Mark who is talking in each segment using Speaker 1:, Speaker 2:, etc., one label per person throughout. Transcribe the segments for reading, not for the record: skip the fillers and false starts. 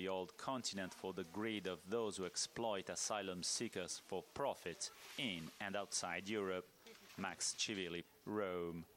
Speaker 1: the old continent for the greed of those who exploit asylum seekers for profit in and outside Europe. Max Civilli, Rome.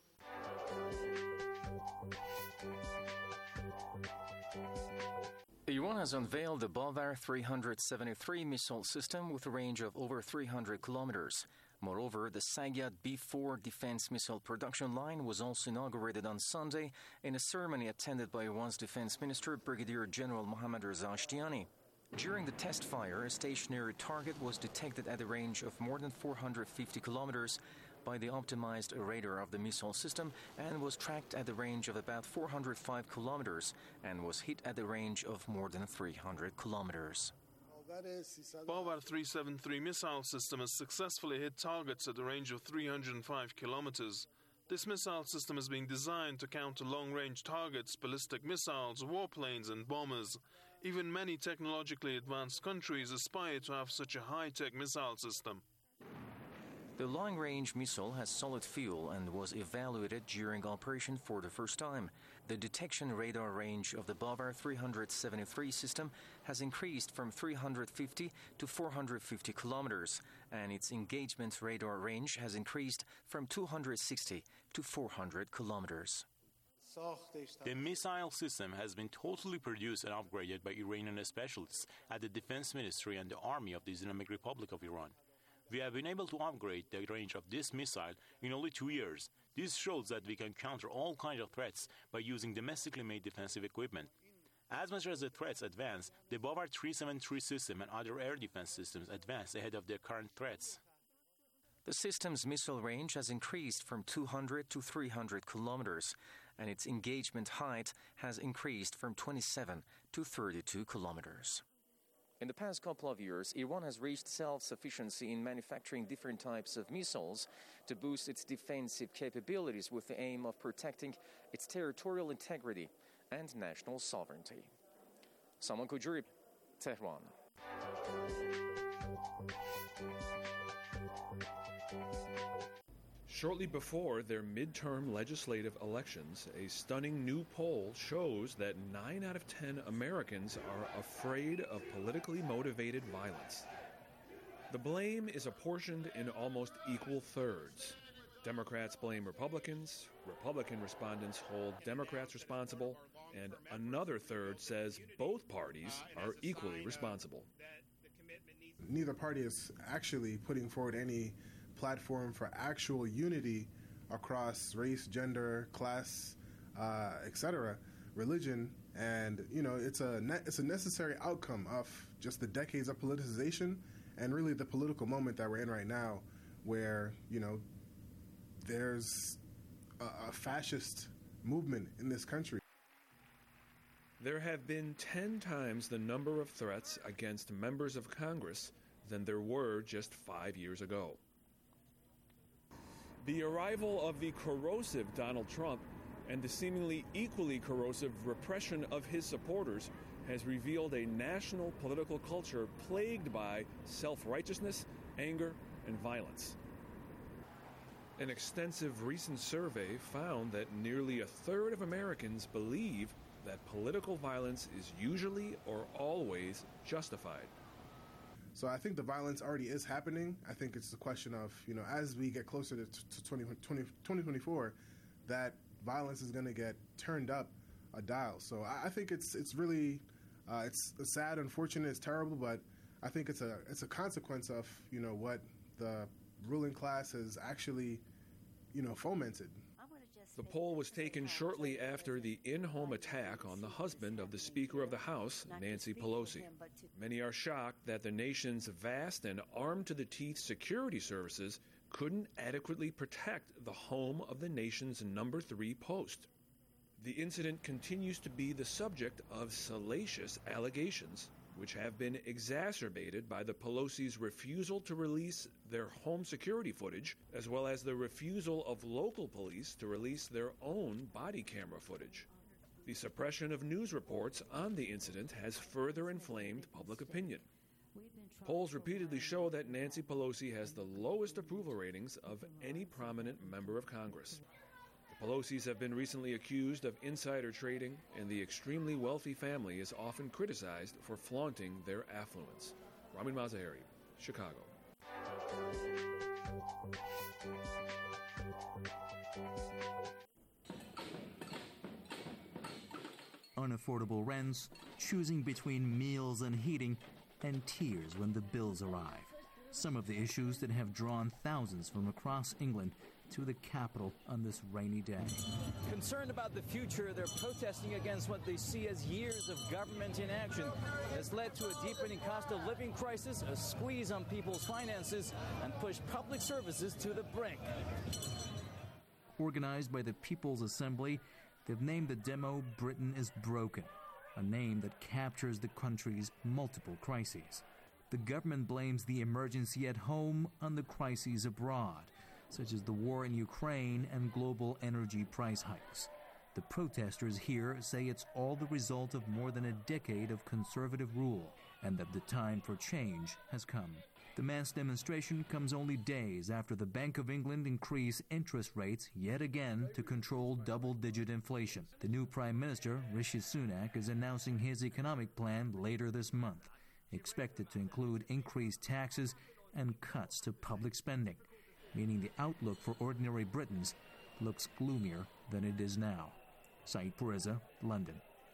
Speaker 2: Iran has unveiled the Bavar 373 missile system with a range of over 300 kilometers. Moreover, the Sagyad B-4 defense missile production line was also inaugurated on Sunday in a ceremony attended by Iran's defense minister, Brigadier General Mohammad Reza Ashtiani. During the test fire, a stationary target was detected at a range of more than 450 kilometers by the optimized radar of the missile system and was tracked at a range of about 405 kilometers and was hit at a range of more than 300 kilometers.
Speaker 3: Bavar 373 missile system has successfully hit targets at a range of 305 kilometers. This missile system is being designed to counter long-range targets, ballistic missiles, warplanes and bombers. Even many technologically advanced countries aspire to have such a high-tech missile system.
Speaker 2: The long-range missile has solid fuel and was evaluated during operation for the first time. The detection radar range of the Bavar 373 system has increased from 350 to 450 kilometers, and its engagement radar range has increased from 260 to 400 kilometers.
Speaker 4: The missile system has been totally produced and upgraded by Iranian specialists at the Defense Ministry and the Army of the Islamic Republic of Iran. We have been able to upgrade the range of this missile in only 2 years. This shows that we can counter all kinds of threats by using domestically made defensive equipment. As much as the threats advance, the Bavar 373 system and other air defense systems advance ahead of their current threats.
Speaker 2: The system's missile range has increased from 200 to 300 kilometers, and its engagement height has increased from 27 to 32 kilometers. In the past couple of years, Iran has reached self-sufficiency in manufacturing different types of missiles to boost its defensive capabilities with the aim of protecting its territorial integrity and national sovereignty. Salman Kujuri, Tehran.
Speaker 5: Shortly before their midterm legislative elections, a stunning new poll shows that 9 out of 10 Americans are afraid of politically motivated violence. The blame is apportioned in almost equal thirds. Democrats blame Republicans, Republican respondents hold Democrats responsible, and another third says both parties are equally responsible.
Speaker 6: Neither party is actually putting forward any platform for actual unity across race, gender, class, etc., religion, and it's a necessary outcome of just the decades of politicization and really the political moment that we're in right now, where there's a fascist movement in this country.
Speaker 5: There have been 10 times the number of threats against members of Congress than there were just 5 years ago. The arrival of the corrosive Donald Trump and the seemingly equally corrosive repression of his supporters has revealed a national political culture plagued by self-righteousness, anger, and violence. An extensive recent survey found that nearly a third of Americans believe that political violence is usually or always justified.
Speaker 6: So I think the violence already is happening. I think it's a question of, as we get closer to 2024, that violence is going to get turned up a dial. So I think it's really it's sad, unfortunate, it's terrible, but I think it's a consequence of what the ruling class has actually fomented.
Speaker 5: The poll was taken shortly after the in-home attack on the husband of the Speaker of the House, Nancy Pelosi. Many are shocked that the nation's vast and armed-to-the-teeth security services couldn't adequately protect the home of the nation's number 3 post. The incident continues to be the subject of salacious allegations, which have been exacerbated by the Pelosi's refusal to release their home security footage, as well as the refusal of local police to release their own body camera footage. The suppression of news reports on the incident has further inflamed public opinion. Polls repeatedly show that Nancy Pelosi has the lowest approval ratings of any prominent member of Congress. The The Pelosi's have been recently accused of insider trading, and the extremely wealthy family is often criticized for flaunting their affluence. Ramin Mazaheri, Chicago.
Speaker 7: Unaffordable rents, choosing between meals and heating, and tears when the bills arrive. Some of the issues that have drawn thousands from across England to the capital on this rainy day.
Speaker 8: Concerned about the future, they're protesting against what they see as years of government inaction has led to a deepening cost of living crisis, a squeeze on people's finances, and pushed public services to the brink.
Speaker 7: Organized by the People's Assembly, they've named the demo Britain is Broken, a name that captures the country's multiple crises. The government blames the emergency at home on the crises abroad, such as the war in Ukraine and global energy price hikes. The protesters here say it's all the result of more than a decade of conservative rule, and that the time for change has come. The mass demonstration comes only days after the Bank of England increased interest rates yet again to control double-digit inflation. The new Prime Minister, Rishi Sunak, is announcing his economic plan later this month, expected to include increased taxes and cuts to public spending, meaning the outlook for ordinary Britons looks gloomier than it is now. Saeed Pourreza, London.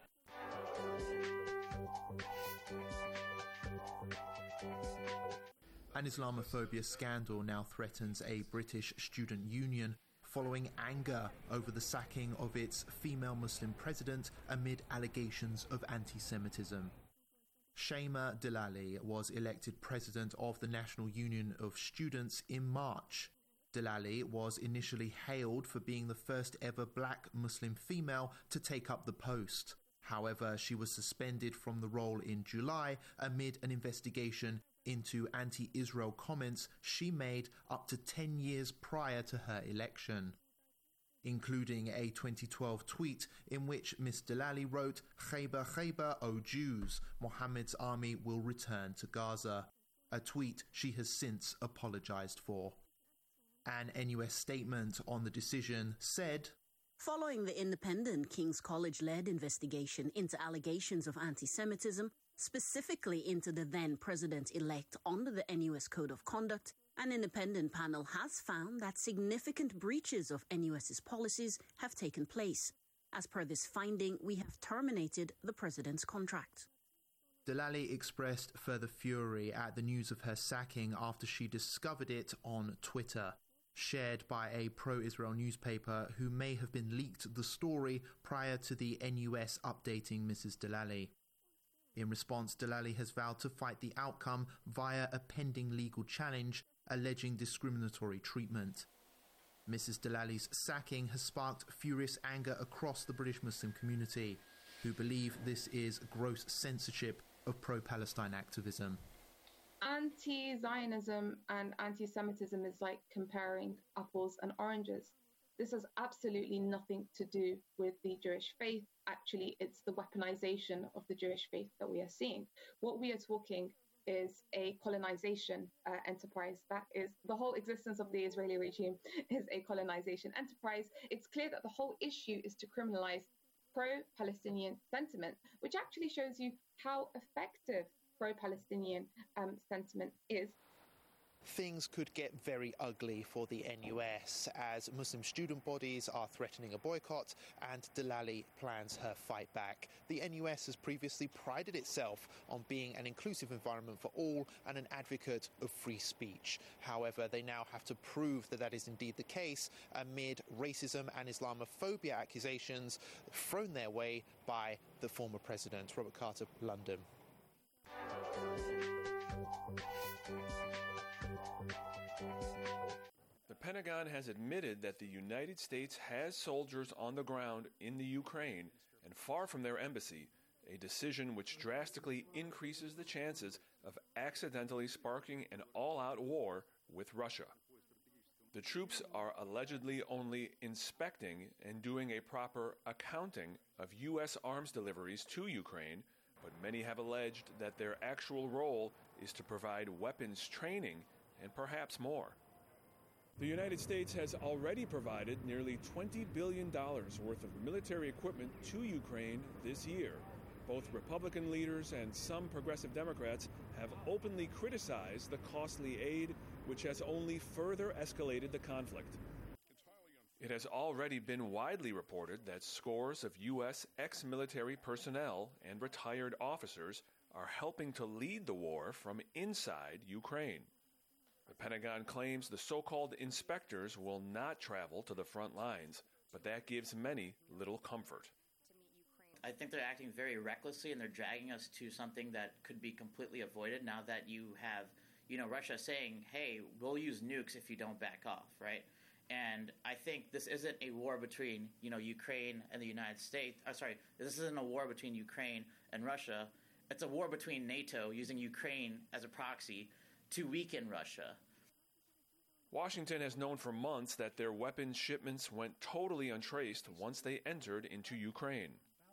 Speaker 9: An Islamophobia scandal now threatens a British student union following anger over the sacking of its female Muslim president amid allegations of anti-Semitism. Shaima Delali was elected president of the National Union of Students in March. Delali was initially hailed for being the first ever black Muslim female to take up the post. However, she was suspended from the role in July amid an investigation into anti-Israel comments she made up to 10 years prior to her election, including a 2012 tweet in which Ms. Delali wrote, "Khaybar, Khaybar, O Jews, Mohammed's army will return to Gaza," a tweet she has since apologized for. An NUS statement on the decision said,
Speaker 10: "Following the independent King's College-led investigation into allegations of anti-Semitism, specifically into the then president-elect under the NUS Code of Conduct, an independent panel has found that significant breaches of NUS's policies have taken place. As per this finding, we have terminated the president's contract."
Speaker 9: Delali expressed further fury at the news of her sacking after she discovered it on Twitter, shared by a pro-Israel newspaper who may have been leaked the story prior to the NUS updating Mrs. Delali. In response, Delali has vowed to fight the outcome via a pending legal challenge alleging discriminatory treatment. Mrs. Delali's sacking has sparked furious anger across the British Muslim community, who believe this is gross censorship of pro-Palestine activism.
Speaker 11: Anti-Zionism and anti-Semitism is like comparing apples and oranges. This has absolutely nothing to do with the Jewish faith. Actually, it's the weaponization of the Jewish faith that we are seeing. What we are talking is a colonization enterprise. That is, the whole existence of the Israeli regime is a colonization enterprise. It's clear that the whole issue is to criminalize pro-Palestinian sentiment, which actually shows you how effective pro-Palestinian sentiment is.
Speaker 9: Things could get very ugly for the NUS as Muslim student bodies are threatening a boycott and Delali plans her fight back. The NUS has previously prided itself on being an inclusive environment for all and an advocate of free speech. However, they now have to prove that that is indeed the case amid racism and Islamophobia accusations thrown their way by the former president. Robert Carter, London.
Speaker 5: The Pentagon has admitted that the United States has soldiers on the ground in the Ukraine and far from their embassy, a decision which drastically increases the chances of accidentally sparking an all-out war with Russia. The troops are allegedly only inspecting and doing a proper accounting of U.S. arms deliveries to Ukraine, but many have alleged that their actual role is to provide weapons training and perhaps more. The United States has already provided nearly $20 billion worth of military equipment to Ukraine this year. Both Republican leaders and some progressive Democrats have openly criticized the costly aid, which has only further escalated the conflict. It has already been widely reported that scores of U.S. ex-military personnel and retired officers are helping to lead the war from inside Ukraine. The Pentagon claims the so-called inspectors will not travel to the front lines, but that gives many little comfort.
Speaker 12: I think they're acting very recklessly, and they're dragging us to something that could be completely avoided now that you have, Russia saying, hey, we'll use nukes if you don't back off, right? And I think this isn't a war between, Ukraine and the United States. This isn't a war between Ukraine and Russia. It's a war between NATO using Ukraine as a proxy to weaken Russia.
Speaker 5: Washington has known for months that their weapons shipments went totally untraced once they entered into Ukraine.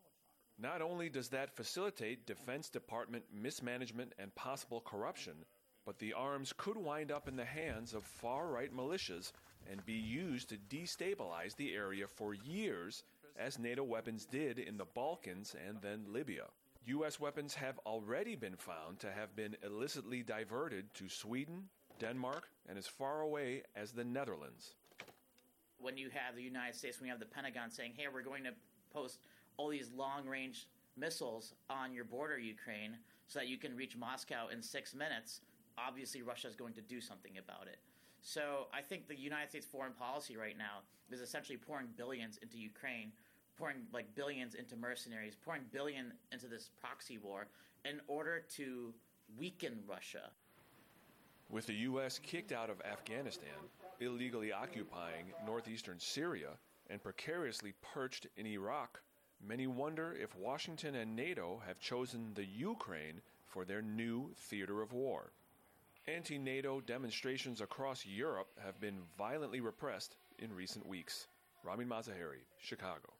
Speaker 5: Not only does that facilitate Defense Department mismanagement and possible corruption, but the arms could wind up in the hands of far-right militias and be used to destabilize the area for years, as NATO weapons did in the Balkans and then Libya. U.S. weapons have already been found to have been illicitly diverted to Sweden, Denmark, and as far away as the Netherlands.
Speaker 12: When you have the United States, when you have the Pentagon saying, hey, we're going to post all these long-range missiles on your border, Ukraine, so that you can reach Moscow in 6 minutes, obviously Russia is going to do something about it. So I think the United States foreign policy right now is essentially pouring billions into Ukraine, pouring billions into mercenaries, pouring billions into this proxy war in order to weaken Russia.
Speaker 5: With the U.S. kicked out of Afghanistan, illegally occupying northeastern Syria, and precariously perched in Iraq, many wonder if Washington and NATO have chosen the Ukraine for their new theater of war. Anti-NATO demonstrations across Europe have been violently repressed in recent weeks. Ramin Mazaheri, Chicago.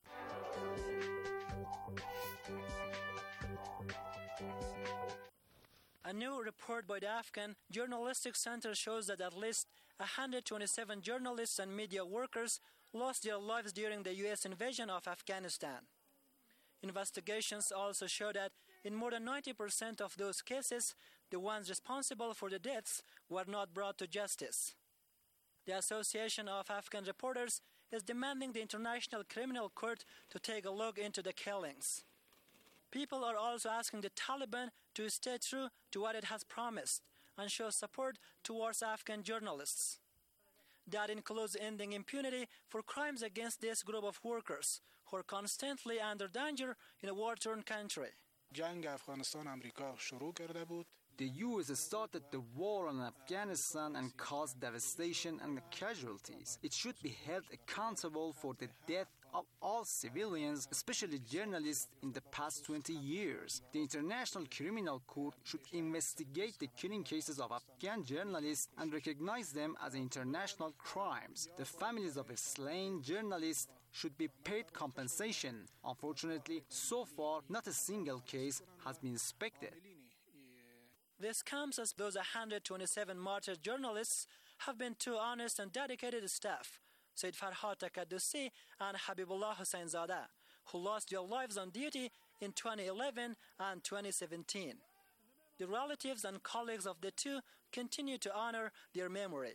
Speaker 13: A new report by the Afghan Journalistic Center shows that at least 127 journalists and media workers lost their lives during the U.S. invasion of Afghanistan. Investigations also show that in more than 90% of those cases, the ones responsible for the deaths were not brought to justice. The Association of Afghan Reporters is demanding the International Criminal Court to take a look into the killings. People are also asking the Taliban to stay true to what it has promised and show support towards Afghan journalists. That includes ending impunity for crimes against this group of workers who are constantly under danger in a war-torn country.
Speaker 14: The U.S. started the war on Afghanistan and caused devastation and casualties. It should be held accountable for the death of all civilians, especially journalists, in the past 20 years. The International Criminal Court should investigate the killing cases of Afghan journalists and recognize them as international crimes. The families of slain journalists should be paid compensation. Unfortunately, so far, not a single case has been inspected.
Speaker 13: This comes as those 127 martyred journalists have been two honest and dedicated staff, Said Farhad Taqaddusi and Habibullah Husseinzadeh, who lost their lives on duty in 2011 and 2017. The relatives and colleagues of the two continue to honor their memory.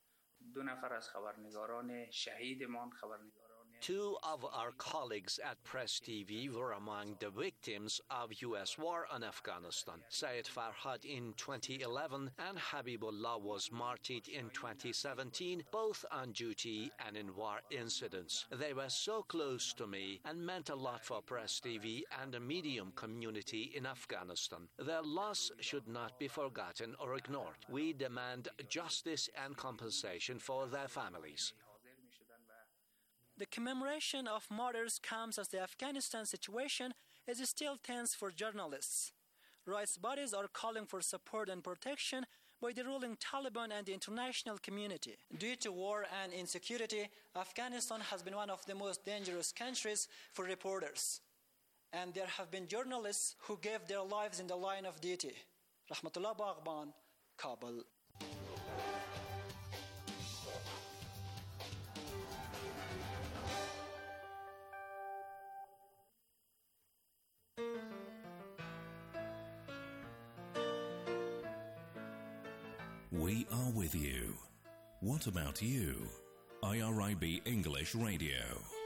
Speaker 15: Two of our colleagues at Press TV were among the victims of U.S. war on Afghanistan. Syed Farhad in 2011 and Habibullah was martyred in 2017, both on duty and in war incidents. They were so close to me and meant a lot for Press TV and the medium community in Afghanistan. Their loss should not be forgotten or ignored. We demand justice and compensation for their families.
Speaker 13: The commemoration of martyrs comes as the Afghanistan situation is still tense for journalists. Rights bodies are calling for support and protection by the ruling Taliban and the international community. Due to war and insecurity, Afghanistan has been one of the most dangerous countries for reporters. And there have been journalists who gave their lives in the line of duty. Rahmatullah Baghban, Kabul.
Speaker 16: We are with you. What about you? IRIB English Radio.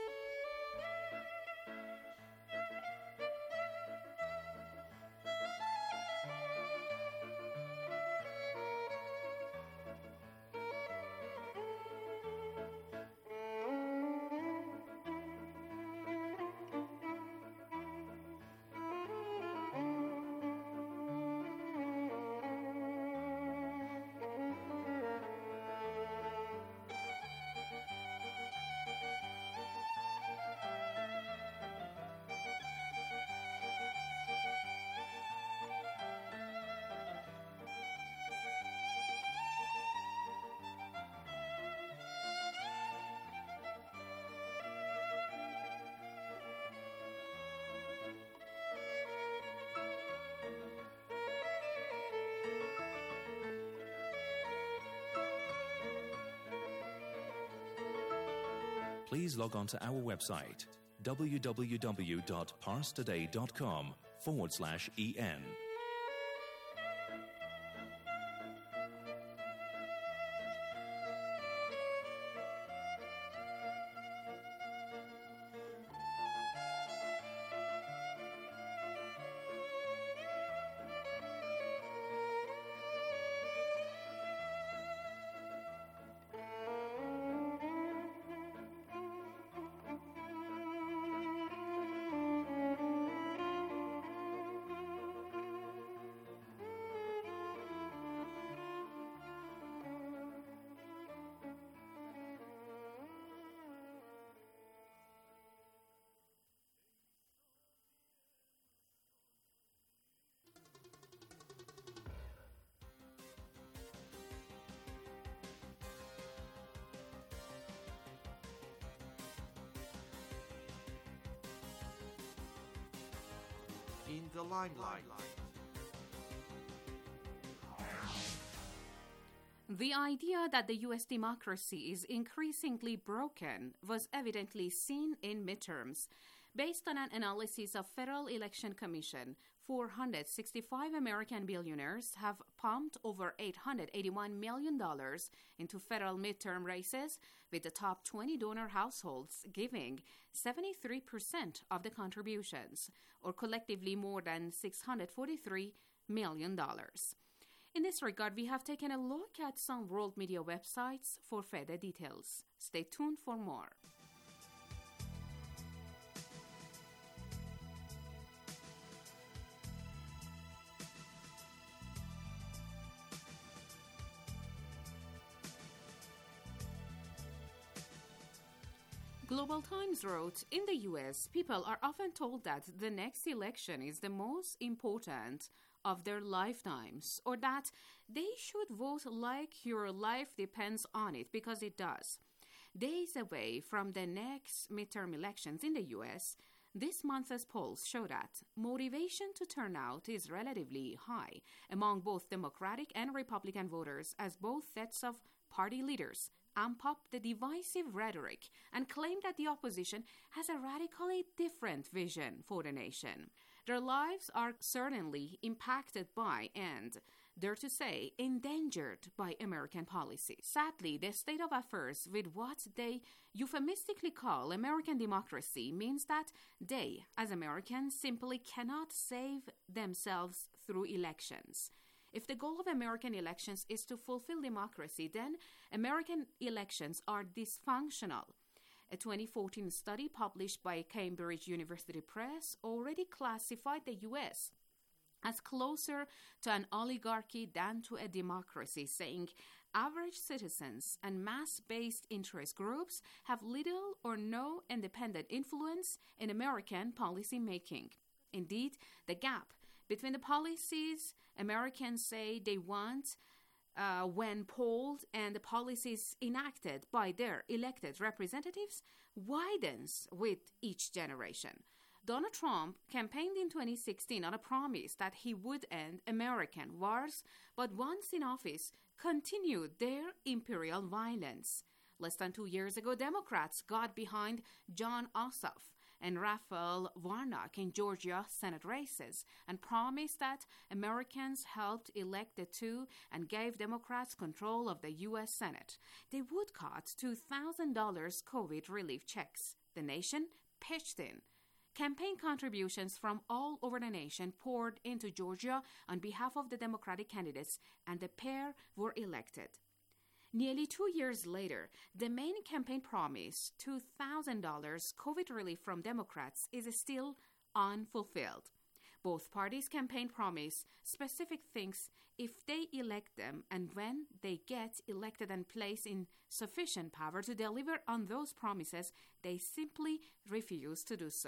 Speaker 17: Please log on to our website, www.parstoday.com/en.
Speaker 9: In the limelight.
Speaker 18: The idea that the U.S. democracy is increasingly broken was evidently seen in midterms. Based on an analysis of Federal Election Commission, 465 American billionaires have pumped over $881 million into federal midterm races, with the top 20 donor households giving 73% of the contributions, or collectively more than $643 million. In this regard, we have taken a look at some world media websites for further details. Stay tuned for more. Global Times wrote, in the U.S., people are often told that the next election is the most important of their lifetimes, or that they should vote like your life depends on it, because it does. Days away from the next midterm elections in the U.S., this month's polls show that motivation to turn out is relatively high among both Democratic and Republican voters, as both sets of party leaders amp up the divisive rhetoric and claim that the opposition has a radically different vision for the nation. Their lives are certainly impacted by and, dare to say, endangered by American policy. Sadly, the state of affairs with what they euphemistically call American democracy means that they, as Americans, simply cannot save themselves through elections. If the goal of American elections is to fulfill democracy, then American elections are dysfunctional. A 2014 study published by Cambridge University Press already classified the U.S. as closer to an oligarchy than to a democracy, saying average citizens and mass-based interest groups have little or no independent influence in American policy making. Indeed, the gap between the policies Americans say they want when polled and the policies enacted by their elected representatives widens with each generation. Donald Trump campaigned in 2016 on a promise that he would end American wars, but once in office, continued their imperial violence. Less than 2 years ago, Democrats got behind Jon Ossoff, and Raphael Warnock in Georgia Senate races and promised that Americans helped elect the two and gave Democrats control of the U.S. Senate, they would cut $2,000 COVID relief checks. The nation pitched in. Campaign contributions from all over the nation poured into Georgia on behalf of the Democratic candidates, and the pair were elected. Nearly 2 years later, the main campaign promise, $2,000 COVID relief from Democrats, is still unfulfilled. Both parties' campaign promise specific things if they elect them, and when they get elected and placed in sufficient power to deliver on those promises, they simply refuse to do so.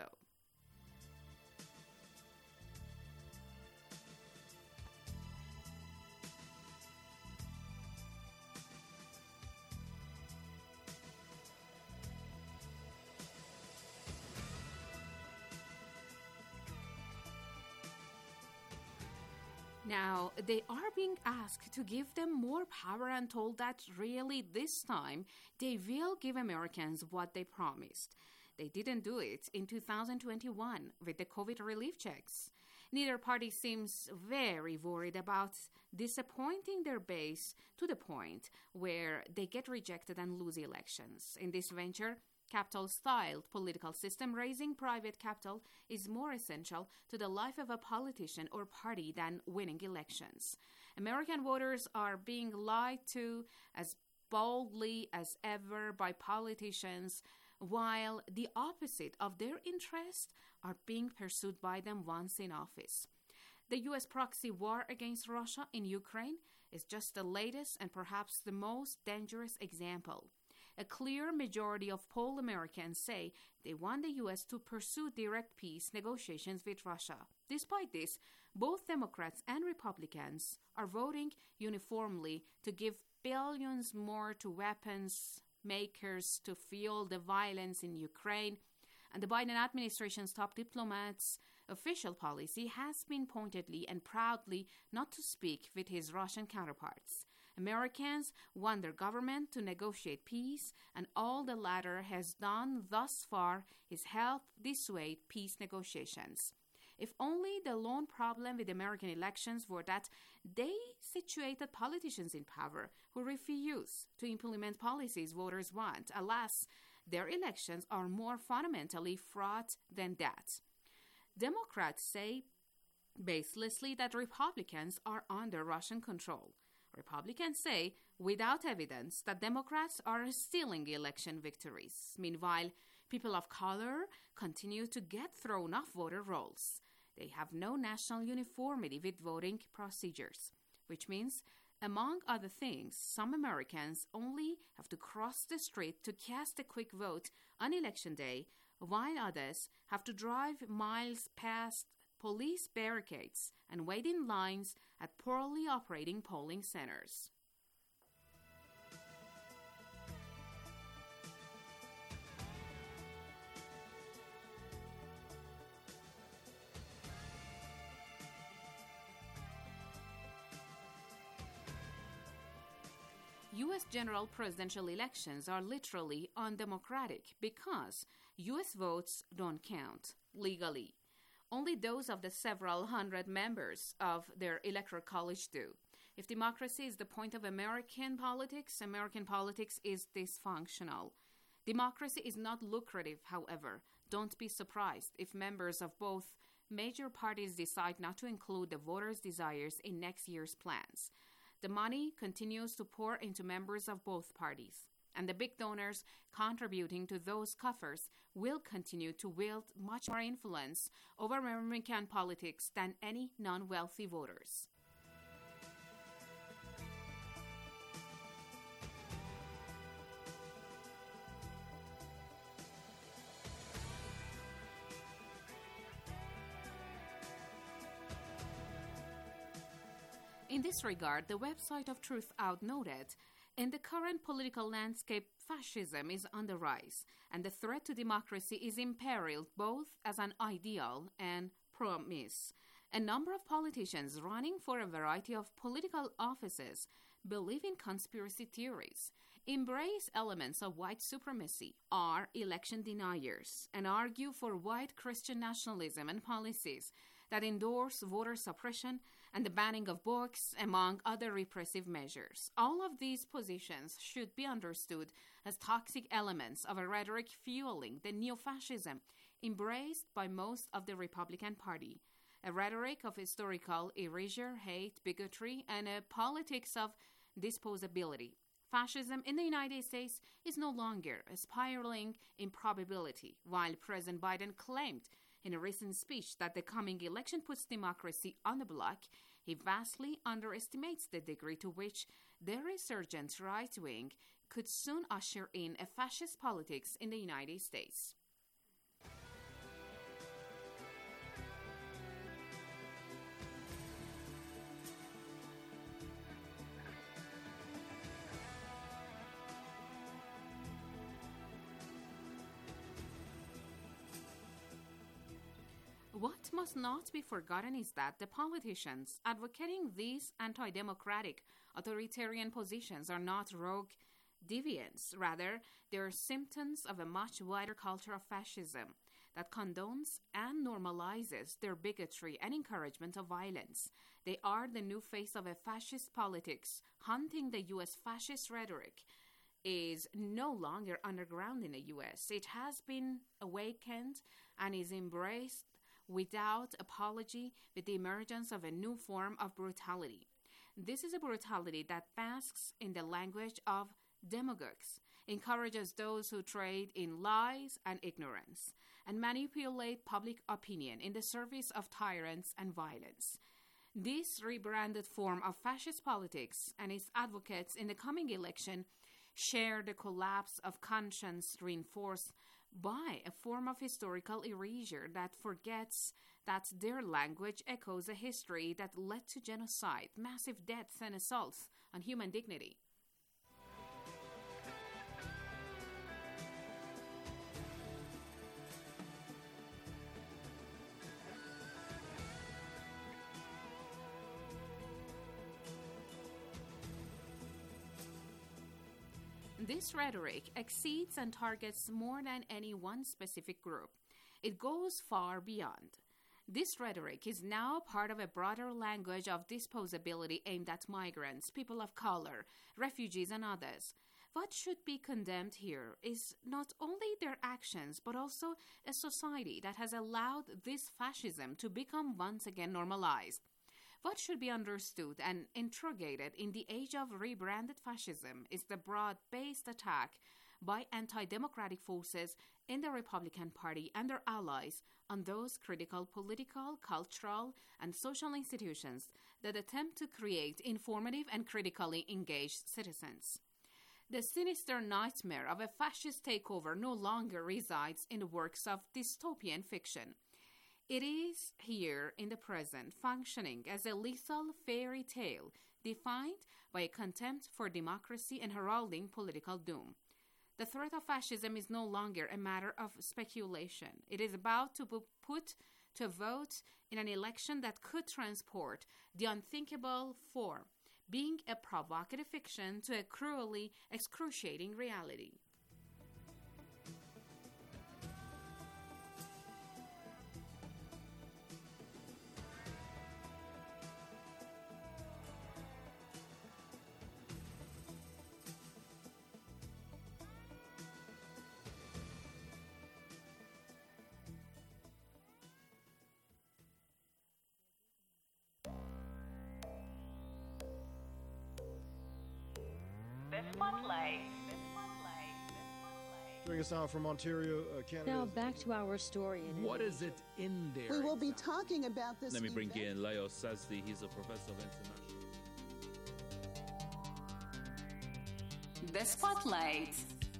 Speaker 18: Now, they are being asked to give them more power and told that really this time they will give Americans what they promised. They didn't do it in 2021 with the COVID relief checks. Neither party seems very worried about disappointing their base to the point where they get rejected and lose elections. In this venture, capital-styled political system, raising private capital is more essential to the life of a politician or party than winning elections. American voters are being lied to as boldly as ever by politicians, while the opposite of their interests are being pursued by them once in office. The U.S. proxy war against Russia in Ukraine is just the latest and perhaps the most dangerous example. A clear majority of poll Americans say they want the U.S. to pursue direct peace negotiations with Russia. Despite this, both Democrats and Republicans are voting uniformly to give billions more to weapons makers to fuel the violence in Ukraine. And the Biden administration's top diplomats' official policy has been pointedly and proudly not to speak with his Russian counterparts. Americans want their government to negotiate peace, and all the latter has done thus far is help dissuade peace negotiations. If only the lone problem with American elections were that they situated politicians in power who refuse to implement policies voters want. Alas, their elections are more fundamentally fraught than that. Democrats say baselessly that Republicans are under Russian control. Republicans say, without evidence, that Democrats are stealing election victories. Meanwhile, people of color continue to get thrown off voter rolls. They have no national uniformity with voting procedures, which means, among other things, some Americans only have to cross the street to cast a quick vote on Election Day, while others have to drive miles past police barricades and wait in lines at poorly operating polling centers. U.S. general presidential elections are literally undemocratic because U.S. votes don't count legally. Only those of the several hundred members of their electoral college do. If democracy is the point of American politics is dysfunctional. Democracy is not lucrative, however. Don't be surprised if members of both major parties decide not to include the voters' desires in next year's plans. The money continues to pour into members of both parties, and the big donors contributing to those coffers will continue to wield much more influence over American politics than any non-wealthy voters. In this regard, the website of Truth Out noted, in the current political landscape, fascism is on the rise, and the threat to democracy is imperiled both as an ideal and promise. A number of politicians running for a variety of political offices believe in conspiracy theories. embrace elements of white supremacy, are election deniers, and argue for white Christian nationalism and policies that endorse voter suppression and the banning of books, among other repressive measures. All of these positions should be understood as toxic elements of a rhetoric fueling the neo-fascism embraced by most of the Republican Party, a rhetoric of historical erasure, hate, bigotry, and a politics of disposability. Fascism in the United States is no longer a spiraling improbability, while President Biden claimed in a recent speech that the coming election puts democracy on the block. He vastly underestimates the degree to which the resurgent right wing could soon usher in a fascist politics in the United States. What must not be forgotten is that the politicians advocating these anti-democratic authoritarian positions are not rogue deviants. Rather, they are symptoms of a much wider culture of fascism that condones and normalizes their bigotry and encouragement of violence. They are the new face of a fascist politics. Hunting the U.S. fascist rhetoric is no longer underground in the U.S. It has been awakened and is embraced without apology with the emergence of a new form of brutality. This is a brutality that basks in the language of demagogues, encourages those who trade in lies and ignorance, and manipulate public opinion in the service of tyrants and violence. This rebranded form of fascist politics and its advocates in the coming election share the collapse of conscience reinforced by a form of historical erasure that forgets that their language echoes a history that led to genocide, massive deaths, and assaults on human dignity. This rhetoric exceeds and targets more than any one specific group. It goes far beyond. This rhetoric is now part of a broader language of disposability aimed at migrants, people of color, refugees, and others. What should be condemned here is not only their actions, but also a society that has allowed this fascism to become once again normalized. What should be understood and interrogated in the age of rebranded fascism is the broad-based attack by anti-democratic forces in the Republican Party and their allies on those critical political, cultural, and social institutions that attempt to create informative and critically engaged citizens. The sinister nightmare of a fascist takeover no longer resides in the works of dystopian fiction. It is here in the present, functioning as a lethal fairy tale defined by a contempt for democracy and heralding political doom. The threat of fascism is no longer a matter of speculation. It is about to be put to a vote in an election that could transport the unthinkable from being a provocative fiction to a cruelly excruciating reality.
Speaker 19: Bring us out from Ontario, Canada.
Speaker 20: Now back to our story.
Speaker 21: What is it in there?
Speaker 22: We will be talking about this.
Speaker 21: Let me bring in Leo Sazdi. He's a professor of international.
Speaker 23: The Spotlight.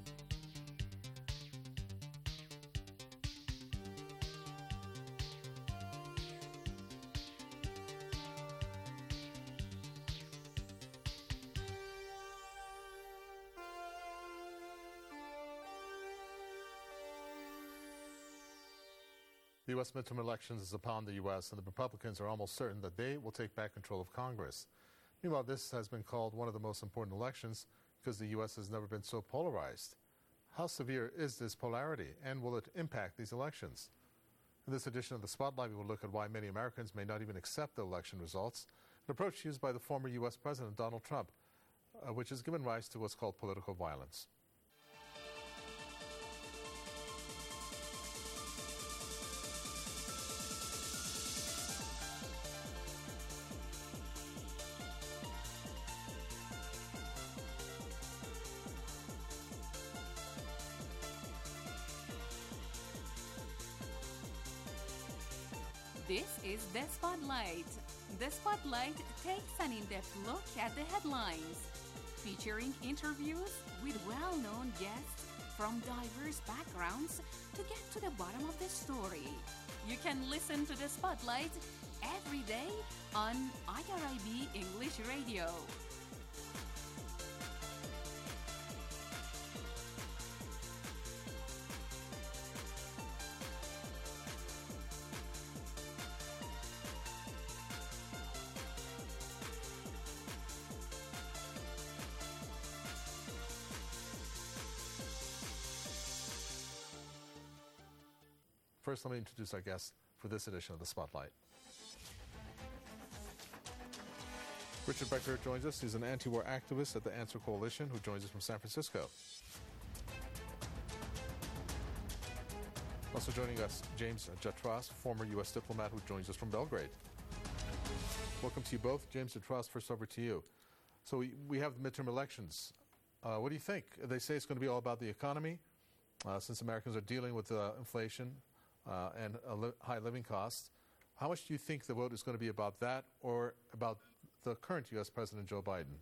Speaker 24: The U.S. midterm elections is upon the U.S., and the Republicans are almost certain that they will take back control of Congress. Meanwhile, this has been called one of the most important elections because the U.S. has never been so polarized. How severe is this polarity, and will it impact these elections? In this edition of The Spotlight, we will look at why many Americans may not even accept the election results, an approach used by the former U.S. President Donald Trump, which has given rise to what's called political violence.
Speaker 18: This is The Spotlight. The Spotlight takes an in-depth look at the headlines, featuring interviews with well-known guests from diverse backgrounds to get to the bottom of the story. You can listen to The Spotlight every day on IRIB English Radio.
Speaker 24: First, let me introduce our guest for this edition of The Spotlight. Richard Becker joins us. He's an anti-war activist at the Answer Coalition who joins us from San Francisco. Also joining us, James Jatras, former U.S. diplomat who joins us from Belgrade. Welcome to you both. James Jatras, first over to you. So we have the midterm elections. What do you think? They say it's going to be all about the economy, since Americans are dealing with inflation and high living costs. How much do you think the vote is going to be about that or about the current U.S. President Joe Biden?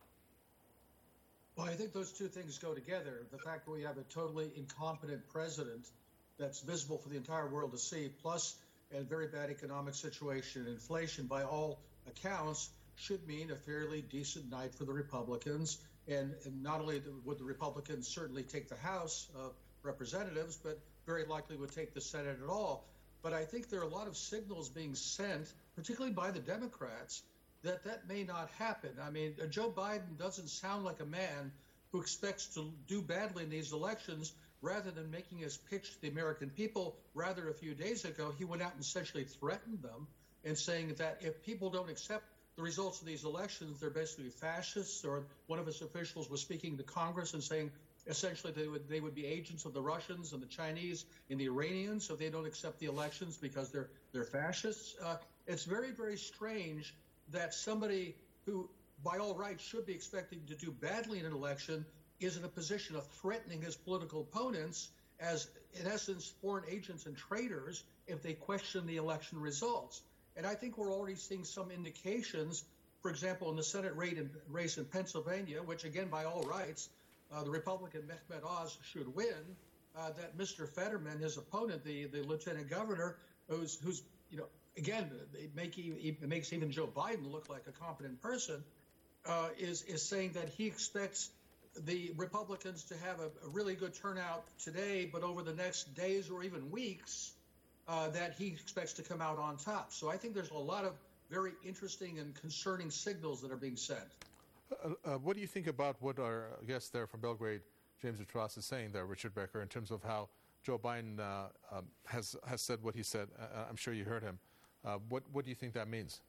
Speaker 1: Well, I think those two things go together. The fact that we have a totally incompetent president that's visible for the entire world to see, plus a very bad economic situation and inflation, by all accounts, should mean a fairly decent night for the Republicans. And not only would the Republicans certainly take the House of Representatives, but very likely would take the Senate at all. But I think there are a lot of signals being sent, particularly by the Democrats, that may not happen. I mean, Joe Biden doesn't sound like a man who expects to do badly in these elections. Rather than making his pitch to the American people, rather a few days ago, he went out and essentially threatened them and saying that if people don't accept the results of these elections, they're basically fascists. Or one of his officials was speaking to Congress and saying essentially they would be agents of the Russians and the Chinese and the Iranians if they don't accept the elections because they're fascists. It's very, very strange that somebody who, by all rights, should be expecting to do badly in an election is in a position of threatening his political opponents as, in essence, foreign agents and traitors if they question the election results. And I think we're already seeing some indications, for example, in the Senate race in Pennsylvania, which, again, by all rights, the Republican Mehmet Oz should win, that Mr. Fetterman, his opponent, the lieutenant governor, who's again, it makes even Joe Biden look like a competent person, is saying that he expects the Republicans to have a really good turnout today, but over the next days or even weeks, that he expects to come out on top. So I think there's a lot of very interesting and concerning signals that are being sent.
Speaker 24: What do you think about what our guest there from Belgrade, James Jatras, is saying there, Richard Becker, in terms of how Joe Biden has said what he said? I'm sure you heard him. What do you think that means?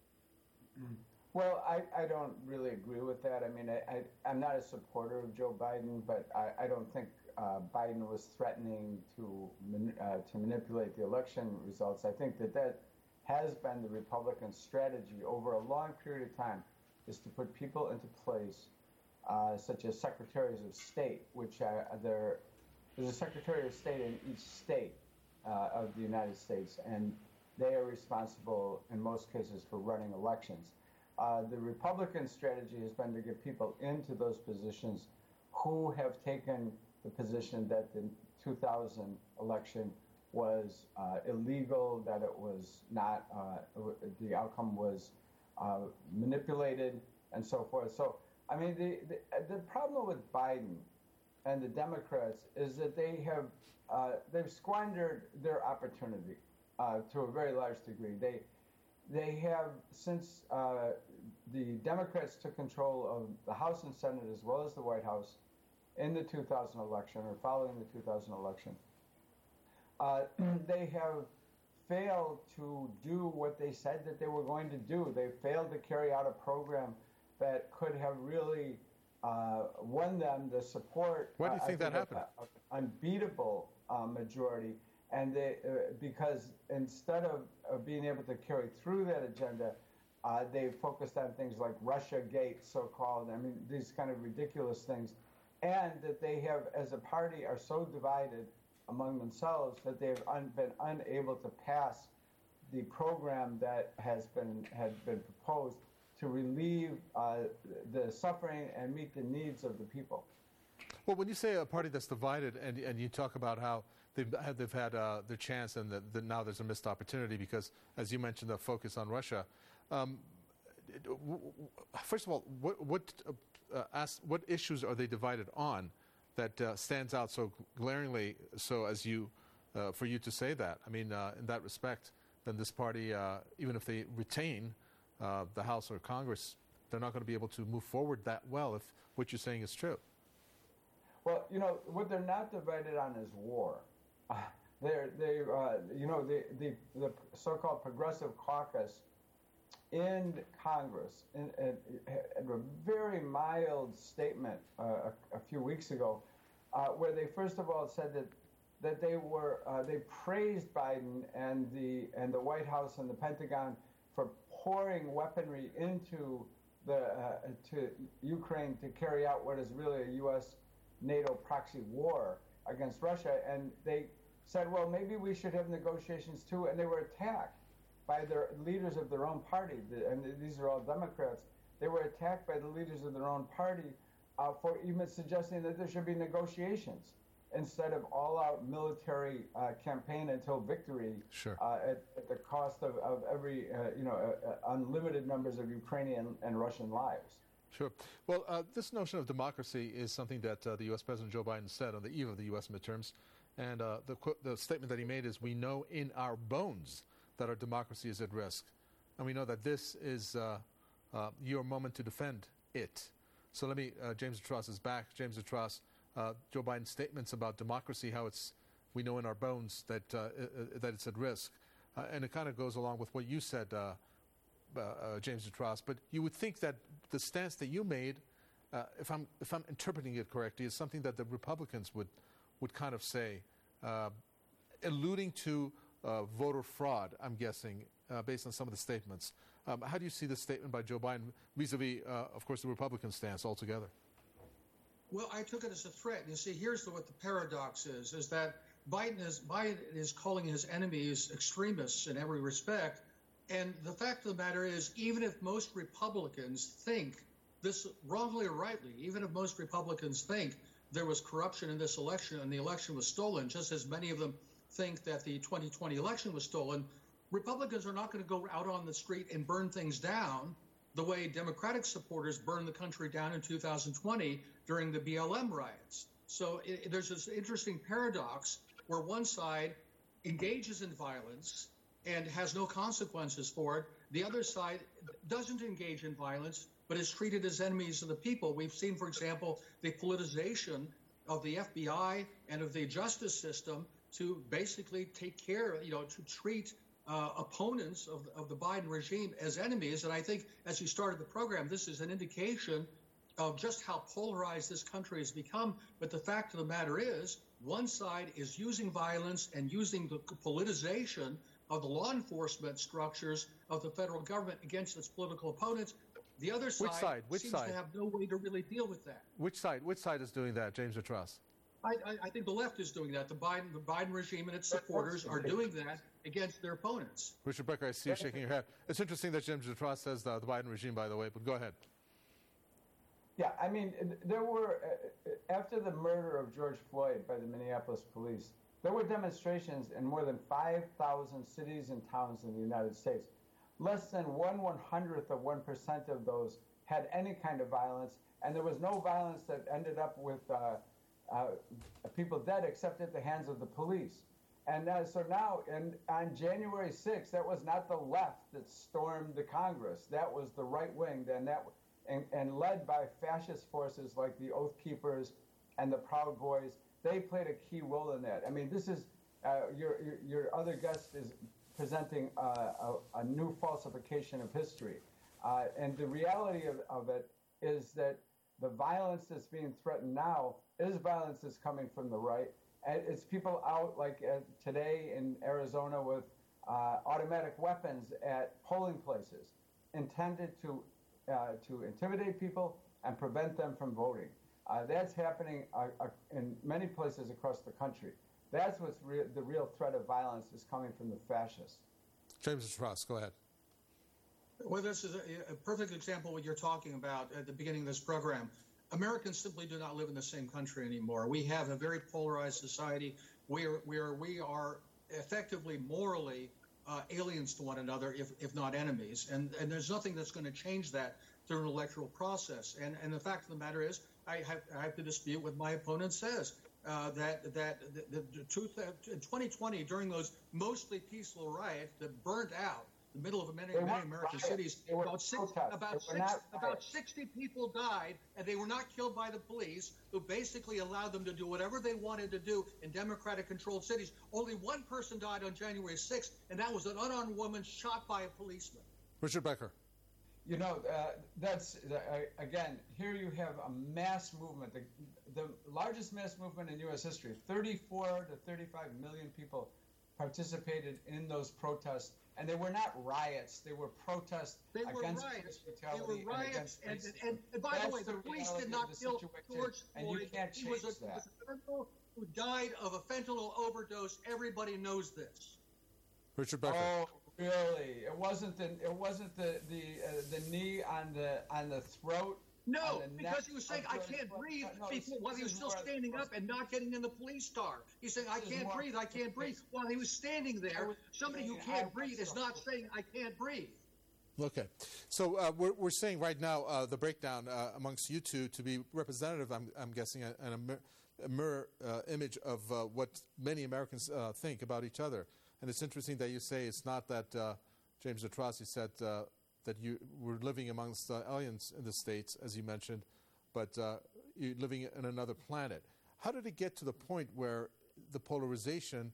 Speaker 20: Well, I don't really agree with that. I mean, I'm not a supporter of Joe Biden, but I don't think Biden was threatening to manipulate the election results. I think that has been the Republican strategy over a long period of time, is to put people into place, such as secretaries of state, which there's a secretary of state in each state of the United States, and they are responsible in most cases for running elections. The Republican strategy has been to get people into those positions who have taken the position that the 2000 election was illegal, that it was not, the outcome was manipulated, and so forth. So, I mean, the problem with Biden and the Democrats is that they've squandered their opportunity to a very large degree. they have, since the Democrats took control of the House and Senate as well as the White House in the 2000 election or following the 2000 election, they have failed to do what they said that they were going to do. They failed to carry out a program that could have really won them the support.
Speaker 24: Why do you think that happened?
Speaker 20: Unbeatable majority. And they, because instead of being able to carry through that agenda, they focused on things like Russia Gate, so-called. I mean, these kind of ridiculous things. And that they have, as a party, are so divided among themselves that they've been unable to pass the program that had been proposed to relieve the suffering and meet the needs of the people.
Speaker 24: Well, when you say a party that's divided, and you talk about how they've had their chance and that now there's a missed opportunity because, as you mentioned, the focus on Russia. First of all, what issues are they divided on that stands out so glaringly, so as you, for you to say that? I mean, in that respect, then this party, even if they retain the House or Congress, they're not going to be able to move forward that well if what you're saying is true.
Speaker 20: Well, you know, what they're not divided on is war. The so-called Progressive Caucus in Congress, in a very mild statement a few weeks ago, where they first of all said that they praised Biden and the White House and the Pentagon for pouring weaponry into to Ukraine to carry out what is really a U.S. NATO proxy war against Russia, and they said, well, maybe we should have negotiations too, and they were attacked by their leaders of their own party, and these are all Democrats. They were attacked by the leaders of their own party for even suggesting that there should be negotiations instead of all-out military campaign until victory,
Speaker 24: sure.
Speaker 20: At the cost of every, unlimited numbers of Ukrainian and Russian lives.
Speaker 24: Sure. Well, this notion of democracy is something that the U.S. President Joe Biden said on the eve of the U.S. midterms, and the statement that he made is, "We know in our bones that our democracy is at risk, and we know that this is your moment to defend it." So let me, James Dutross is back. James Dutross, Joe Biden's statements about democracy, how we know in our bones that it's at risk, and it kind of goes along with what you said, James Dutross. But you would think that the stance that you made, if I'm interpreting it correctly, is something that the Republicans would kind of say, alluding to voter fraud, I'm guessing, based on some of the statements. How do you see the statement by Joe Biden vis-a-vis, of course, the Republican stance altogether?
Speaker 1: Well, I took it as a threat. You see, here's what the paradox is that Biden is calling his enemies extremists in every respect. And the fact of the matter is, even if most Republicans think this wrongly or rightly, even if most Republicans think there was corruption in this election and the election was stolen, just as many of them think that the 2020 election was stolen, Republicans are not going to go out on the street and burn things down the way Democratic supporters burned the country down in 2020 during the BLM riots. So there's this interesting paradox where one side engages in violence and has no consequences for it. The other side doesn't engage in violence, but is treated as enemies of the people. We've seen, for example, the politicization of the FBI and of the justice system to basically take care, to treat opponents of the Biden regime as enemies. And I think, as you started the program, this is an indication of just how polarized this country has become. But the fact of the matter is, one side is using violence and using the politicization of the law enforcement structures of the federal government against its political opponents. The other side seems to have no way to really deal with that.
Speaker 24: Which side is doing that, James Dutross?
Speaker 1: I think the left is doing that. The Biden regime and its supporters are doing that against their opponents.
Speaker 24: Richard Becker, I see you shaking your head. It's interesting that James Dutross says the Biden regime, by the way, but go ahead.
Speaker 20: Yeah, I mean, there were, after the murder of George Floyd by the Minneapolis police, there were demonstrations in more than 5,000 cities and towns in the United States. Less than 1/100th of 1% of those had any kind of violence, and there was no violence that ended up with people dead except at the hands of the police. And so now, on January 6th, that was not the left that stormed the Congress. That was the right wing, and led by fascist forces like the Oath Keepers and the Proud Boys. They played a key role in that. I mean, this is your other guest is presenting a new falsification of history, and the reality of it is that the violence that's being threatened now is violence that's coming from the right. And it's people out like today in Arizona with automatic weapons at polling places, intended to intimidate people and prevent them from voting. That's happening in many places across the country. That's what's the real threat of violence is coming from the fascists.
Speaker 24: James Truss, go ahead.
Speaker 1: Well, this is a perfect example of what you're talking about at the beginning of this program. Americans simply do not live in the same country anymore. We have a very polarized society where we are effectively morally aliens to one another, if not enemies. And there's nothing that's going to change that through an electoral process. And the fact of the matter is, I have to dispute what my opponent says, that the truth in 2020, during those mostly peaceful riots that burnt out the middle of many American cities, about 60 people died, and they were not killed by the police, who basically allowed them to do whatever they wanted to do in Democratic-controlled cities. Only one person died on January 6th, and that was an unarmed woman shot by a policeman.
Speaker 24: Richard Becker.
Speaker 20: You know, that's, again, here you have a mass movement, the largest mass movement in U.S. history. 34 to 35 million people participated in those protests. And they were not riots. They were protests against police brutality.
Speaker 1: They were riots. And by the way, the police did not kill George Floyd.
Speaker 20: You can't change
Speaker 1: that. He was a criminal who died of a fentanyl overdose. Everybody knows this.
Speaker 24: Richard Becker.
Speaker 20: Oh, really? It wasn't the knee on the throat.
Speaker 1: No, because he was saying, I can't breathe, while he was still standing up and not getting in the police car. He's saying, I can't breathe, while he was standing there. Somebody who can't breathe is not saying, I can't breathe.
Speaker 24: Okay. So we're saying right now the breakdown amongst you two to be representative, I'm guessing, and a mirror image of what many Americans think about each other. And it's interesting that you say it's not that James Atrossi said that you were living amongst aliens in the States, as you mentioned, but you're living in another planet. How did it get to the point where the polarization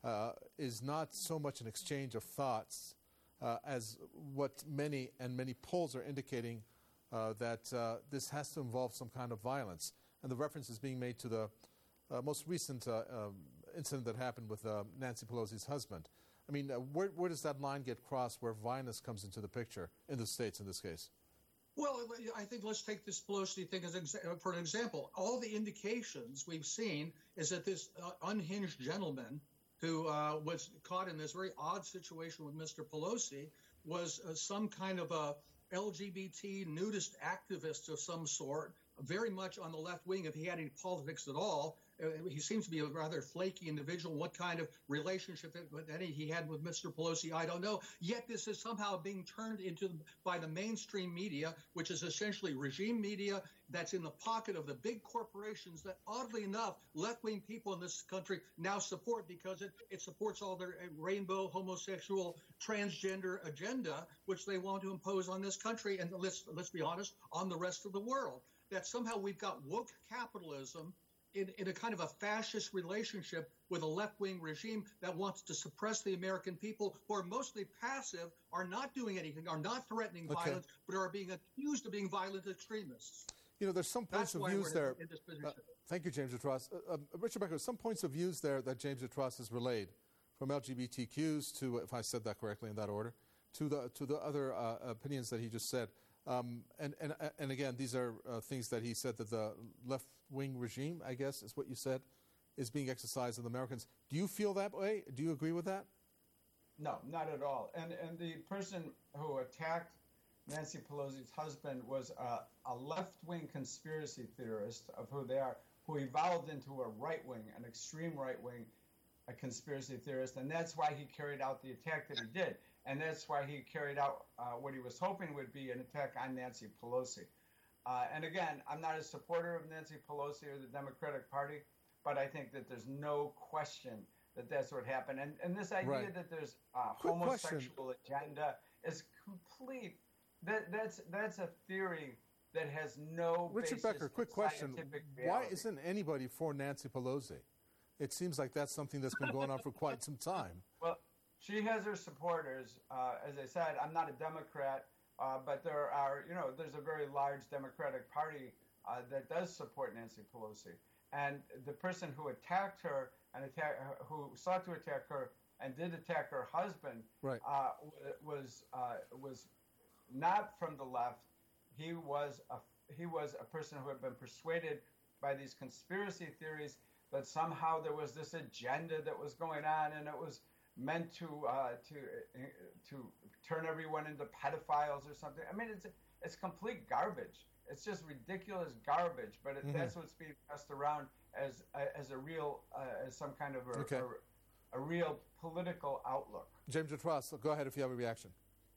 Speaker 24: is not so much an exchange of thoughts as what many polls are indicating that this has to involve some kind of violence? And the reference is being made to the most recent incident that happened with Nancy Pelosi's husband. I mean, where does that line get crossed where violence comes into the picture in the States in this case?
Speaker 1: Well, I think let's take this Pelosi thing for an example. All the indications we've seen is that this unhinged gentleman who was caught in this very odd situation with Mr. Pelosi was some kind of a LGBT nudist activist of some sort, very much on the left wing if he had any politics at all. He seems to be a rather flaky individual. What kind of relationship he had with Mr. Pelosi, I don't know. Yet this is somehow being turned into by the mainstream media, which is essentially regime media that's in the pocket of the big corporations that, oddly enough, left-wing people in this country now support because it supports all their rainbow, homosexual, transgender agenda, which they want to impose on this country and, let's be honest, on the rest of the world. That somehow we've got woke capitalism in a kind of a fascist relationship with a left-wing regime that wants to suppress the American people, who are mostly passive, are not doing anything, are not threatening violence, but are being accused of being violent extremists.
Speaker 24: You know, there's some points of views there. Thank you, James Atross. Richard Becker, some points of views there that James Atross has relayed, from LGBTQs to, if I said that correctly in that order, to the other opinions that he just said. And again, these are things that he said that the left-wing regime, I guess is what you said, is being exercised on the Americans. Do you feel that way? Do you agree with that?
Speaker 20: No, not at all. And the person who attacked Nancy Pelosi's husband was a left-wing conspiracy theorist of who they are, who evolved into a right-wing, an extreme right-wing, a conspiracy theorist, and that's why he carried out the attack that he did. And that's why he carried out what he was hoping would be an attack on Nancy Pelosi. And again, I'm not a supporter of Nancy Pelosi or the Democratic Party, but I think that there's no question that that's what happened. And this idea
Speaker 24: Right.
Speaker 20: that there's a homosexual agenda is complete. That's a theory that has no
Speaker 24: Richard
Speaker 20: basis
Speaker 24: Becker, quick
Speaker 20: in
Speaker 24: question.
Speaker 20: scientific
Speaker 24: Why
Speaker 20: reality.
Speaker 24: isn't anybody for Nancy Pelosi? It seems like that's something that's been going on for quite some time.
Speaker 20: Well, she has her supporters. As I said, I'm not a Democrat, but there's a very large Democratic Party that does support Nancy Pelosi. And the person who attacked her who sought to attack her and did attack her husband,
Speaker 24: right.
Speaker 20: was not from the left. He was a person who had been persuaded by these conspiracy theories that somehow there was this agenda that was going on, and it was meant to turn everyone into pedophiles or something. I mean, it's complete garbage. It's just ridiculous garbage. But that's what's being passed around as a real as some kind of a real political outlook.
Speaker 24: James Dutross, go ahead if you have a reaction.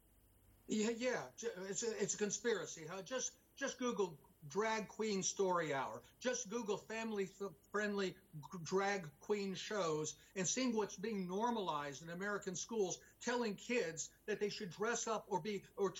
Speaker 1: Yeah, it's a conspiracy. Huh? Just Google drag queen story hour. Just Google family-friendly drag queen shows and seeing what's being normalized in American schools, telling kids that they should dress up or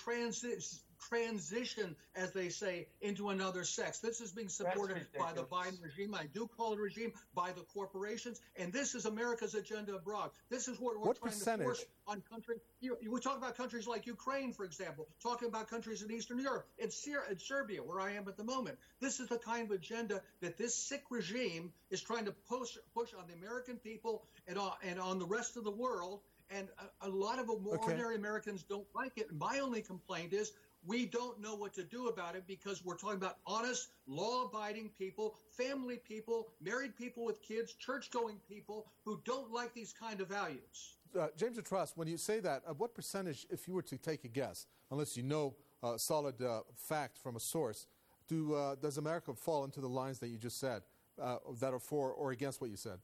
Speaker 1: transition, as they say, into another sex. This is being supported by the Biden regime. I do call it a regime, by the corporations, and this is America's agenda abroad. This is what we're trying to force on countries. We talk about countries like Ukraine, for example, talking about countries in Eastern Europe, and Serbia, where I am at the moment. This is the kind of agenda that this sick regime is trying to push on the American people and on the rest of the world. And a lot of ordinary Americans don't like it. My only complaint is we don't know what to do about it because we're talking about honest, law-abiding people, family people, married people with kids, church-going people who don't like these kind of values.
Speaker 24: James Dutross, when you say that, what percentage, if you were to take a guess, unless you know solid fact from a source, does America fall into the lines that you just said that are for or against what you said?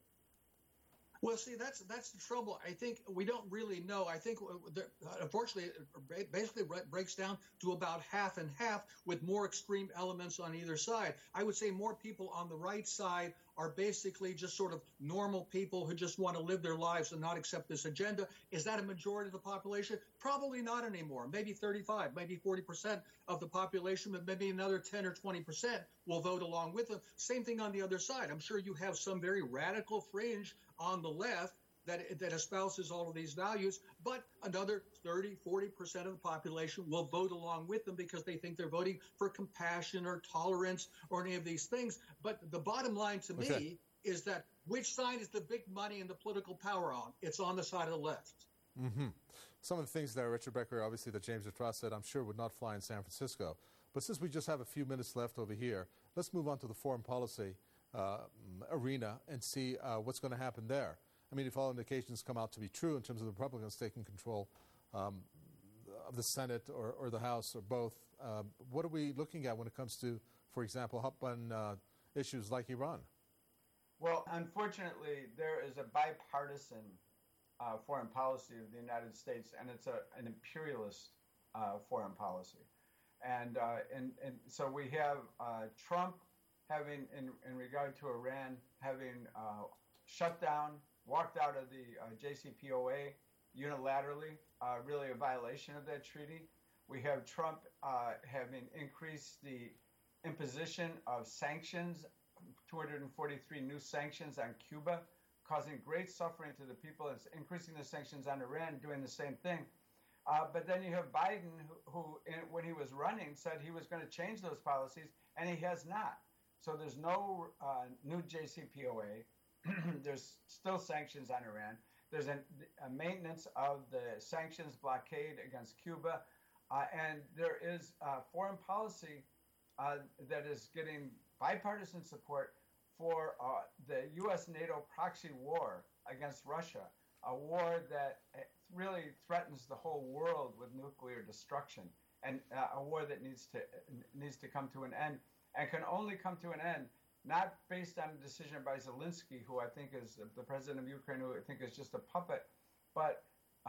Speaker 1: Well, see, that's the trouble. I think we don't really know. I think, unfortunately, it basically breaks down to about half and half with more extreme elements on either side. I would say more people on the right side are basically just sort of normal people who just want to live their lives and not accept this agenda. Is that a majority of the population? Probably not anymore. Maybe 35, maybe 40% of the population, but maybe another 10 or 20% will vote along with them. Same thing on the other side. I'm sure you have some very radical fringe on the left that espouses all of these values, but another 30, 40% of the population will vote along with them because they think they're voting for compassion or tolerance or any of these things. But the bottom line to me is that which side is the big money and the political power on? It's on the side of the left.
Speaker 24: Mm-hmm. Some of the things there, Richard Becker, obviously that James Dutross said, I'm sure would not fly in San Francisco. But since we just have a few minutes left over here, let's move on to the foreign policy arena and see what's going to happen there. I mean, if all indications come out to be true in terms of the Republicans taking control of the Senate or the House or both, what are we looking at when it comes to, for example, hot button issues like Iran?
Speaker 20: Well, unfortunately, there is a bipartisan foreign policy of the United States, and it's an imperialist foreign policy. And so we have Trump having, in regard to Iran, having shut down, walked out of the JCPOA unilaterally, really a violation of that treaty. We have Trump having increased the imposition of sanctions, 243 new sanctions on Cuba, causing great suffering to the people. It's increasing the sanctions on Iran, doing the same thing. But then you have Biden, who when he was running, said he was going to change those policies, and he has not. So there's no new JCPOA. There's still sanctions on Iran. There's a maintenance of the sanctions blockade against Cuba. And there is foreign policy that is getting bipartisan support for the U.S.-NATO proxy war against Russia, a war that really threatens the whole world with nuclear destruction, and a war that needs to come to an end, and can only come to an end not based on a decision by Zelensky, who I think is the president of Ukraine, who I think is just a puppet, but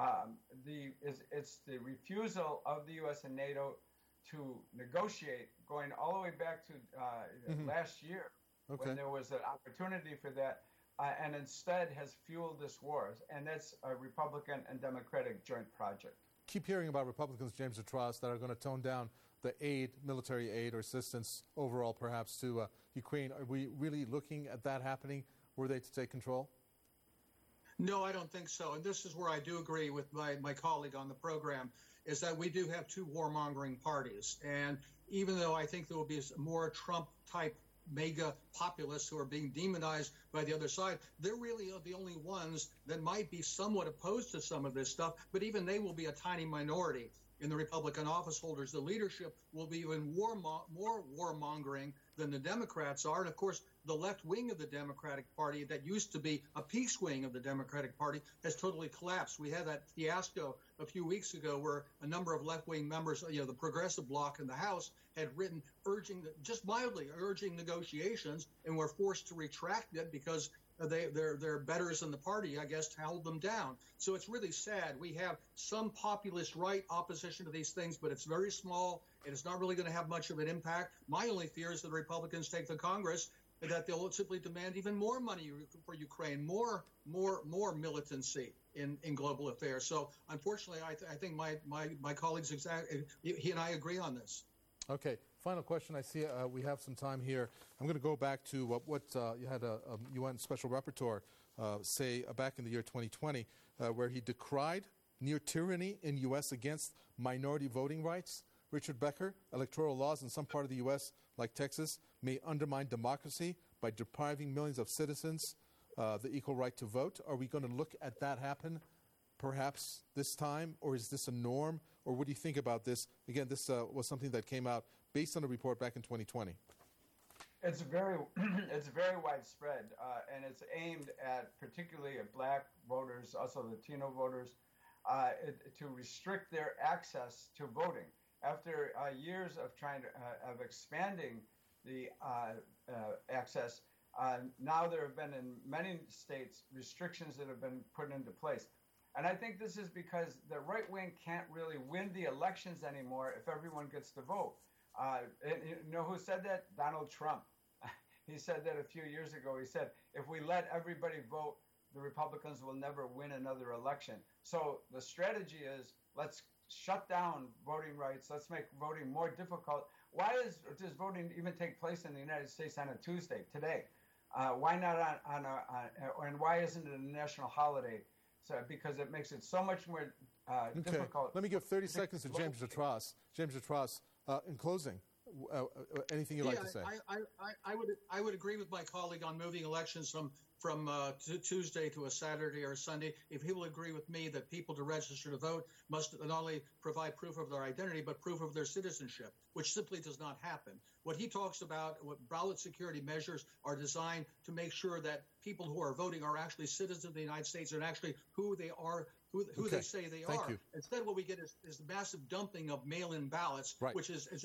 Speaker 20: it's the refusal of the U.S. and NATO to negotiate, going all the way back to last year, when there was an opportunity for that. and instead has fueled this war. And that's a Republican and Democratic joint project.
Speaker 24: Keep hearing about Republicans, James Detross, that are going to tone down the aid, military aid or assistance overall perhaps to Ukraine. Are we really looking at that happening were they to take control?
Speaker 1: No, I don't think so. And this is where I do agree with my colleague on the program, is that we do have two warmongering parties. And even though I think there will be more Trump-type mega populists who are being demonized by the other side, they're really the only ones that might be somewhat opposed to some of this stuff, but even they will be a tiny minority in the Republican office holders. The leadership will be even more warmongering than the Democrats are. And of course, the left wing of the Democratic Party that used to be a peace wing of the Democratic Party has totally collapsed. We had that fiasco a few weeks ago where a number of left-wing members, the progressive bloc in the House, had written just mildly urging negotiations and were forced to retract it because their betters in the party, I guess, held them down. So it's really sad. We have some populist right opposition to these things, but it's very small, and it's not really going to have much of an impact. My only fear is that the Republicans take the Congress, and that they'll simply demand even more money for Ukraine, more militancy in global affairs. So unfortunately, I think my colleagues, he and I agree on this.
Speaker 24: Okay, final question. I see we have some time here. I'm going to go back to what you had a UN Special Rapporteur say back in the year 2020, where he decried near tyranny in U.S. against minority voting rights. Richard Becker, electoral laws in some part of the U.S., like Texas, may undermine democracy by depriving millions of citizens the equal right to vote. Are we going to look at that happen perhaps this time, or is this a norm? Or what do you think about this? Again, this was something that came out based on a report back in 2020.
Speaker 20: It's very widespread, and it's aimed at particularly at black voters, also Latino voters, to restrict their access to voting. After years of trying to of expanding the access, now there have been in many states restrictions that have been put into place. And I think this is because the right wing can't really win the elections anymore if everyone gets to vote. And you know who said that? Donald Trump. He said that a few years ago. He said, if we let everybody vote, the Republicans will never win another election. So the strategy is, let's shut down voting rights. Let's make voting more difficult. Why does voting even take place in the United States on a Tuesday, today? Why not and why isn't it a national holiday? So, because it makes it so much more difficult.
Speaker 24: Let me give 30 seconds to James Detross. James Detross, in closing, anything you'd like to say?
Speaker 1: I would agree with my colleague on moving elections from Tuesday to a Saturday or a Sunday. If he will agree with me that people to register to vote must not only provide proof of their identity, but proof of their citizenship, which simply does not happen. What he talks about, what ballot security measures are designed to make sure that people who are voting are actually citizens of the United States and actually who they are, who they say they are.
Speaker 24: You.
Speaker 1: Instead, what we get is massive dumping of mail-in ballots, which is